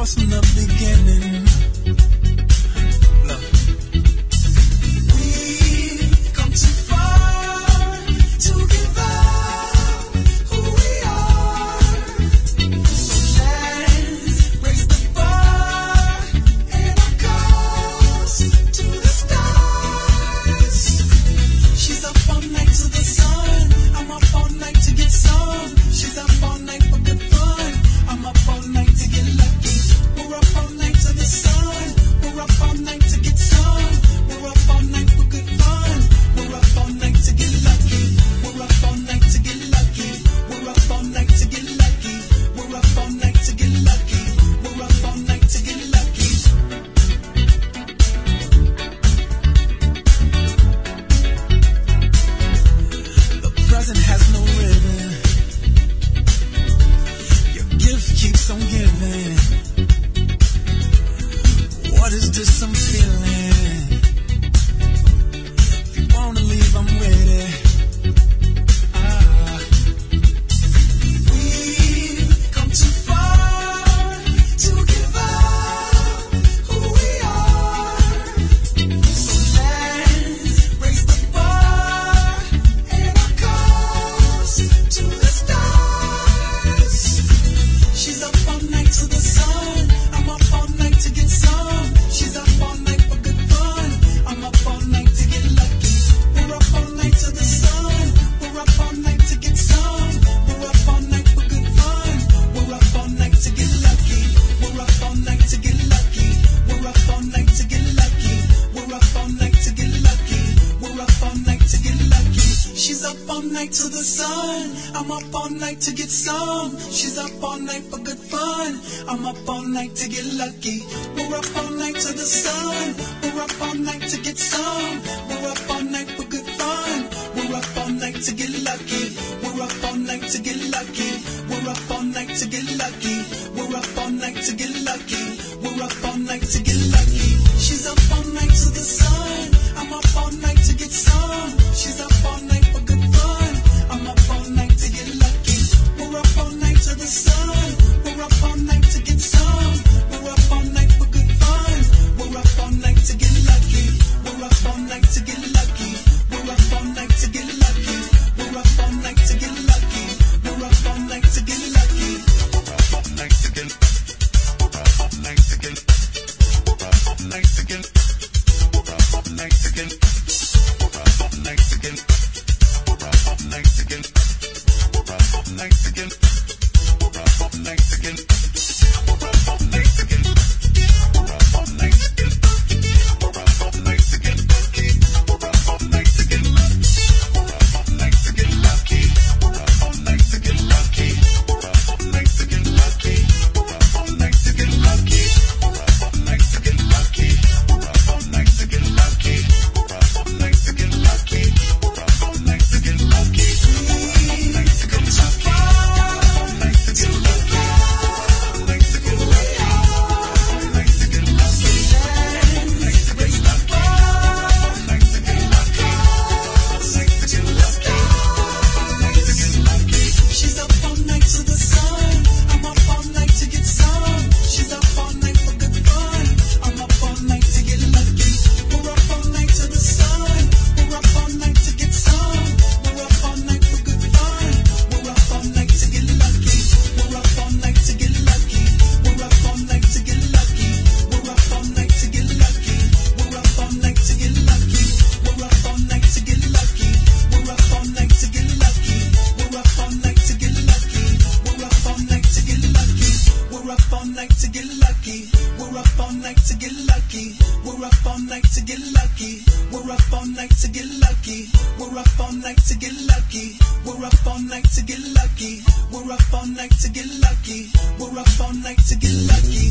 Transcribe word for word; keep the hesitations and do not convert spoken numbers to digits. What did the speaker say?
course from the beginning. Look. We've come too far to give up who we are. So let's raise the bar and our goals to the stars. She's up all night to the sun. I'm up all night to get some. She's up all night for good fun. I'm up all night to get lucky. We're up all night to the sun. We're up all night to get some. We're up all night for good fun. We're up all night to get lucky. We're up all night to get lucky. We're up all night to get lucky. We're up all night to get lucky. We're up all night to get lucky. The present has no ribbon. Your gift keeps on giving. What is this I'm feeling? If you wanna leave, I'm ready. Ah. We've come too far to give up who we are. So let's raise the bar and our goals to the stars. She's up all night to the sun. I'm up all night to get some. She's up all night for good fun. I'm up all night to get lucky. We're up all night to the sun. We're up all night to get some. We're up all night for good fun. We're up all night to get lucky. We're up all night to get lucky. We're up all night to get lucky. We're up all night to get lucky. We're up all night to get lucky. She's up all night to the sun. I'm up all night to get some. She's up all night for good fun. I'm up all night to get lucky. We're up all night to the sun. We're up all night to get some. We're up all night for good fun. We're up all night to get lucky. We're up all night to get lucky. We're up all night to get lucky. We're up all night to get lucky. We're up all night to get lucky. She's up all night to the sun. I'm up all night to get some. She's up all night for good fun. I'm up all night to get lucky. We're up all night to the sun. We're up all night to get some. We're up all night for good fun. We're up all night to get lucky. We're up all night to get lucky. We're up all night to get lucky. We're up all night to get lucky. We're up all night to get lucky. We're up all night to get. We're up all night to get. We're up all night to get. We're up all night to get. We're up all night to get. We're up all night to get. We're up all night to get. We're up all night to get. We're up all night to get. We're up all night to get. We're up all night to get. We're up all night to get. We're up all night to get lucky. We're up all night to get lucky. We're up all night to get lucky. We're up all night to get lucky. We're up all night to get lucky. We're up all night to get lucky. We're up all night to get lucky. We're up all night to get lucky. We're up all night to get lucky. We're up all night to get lucky.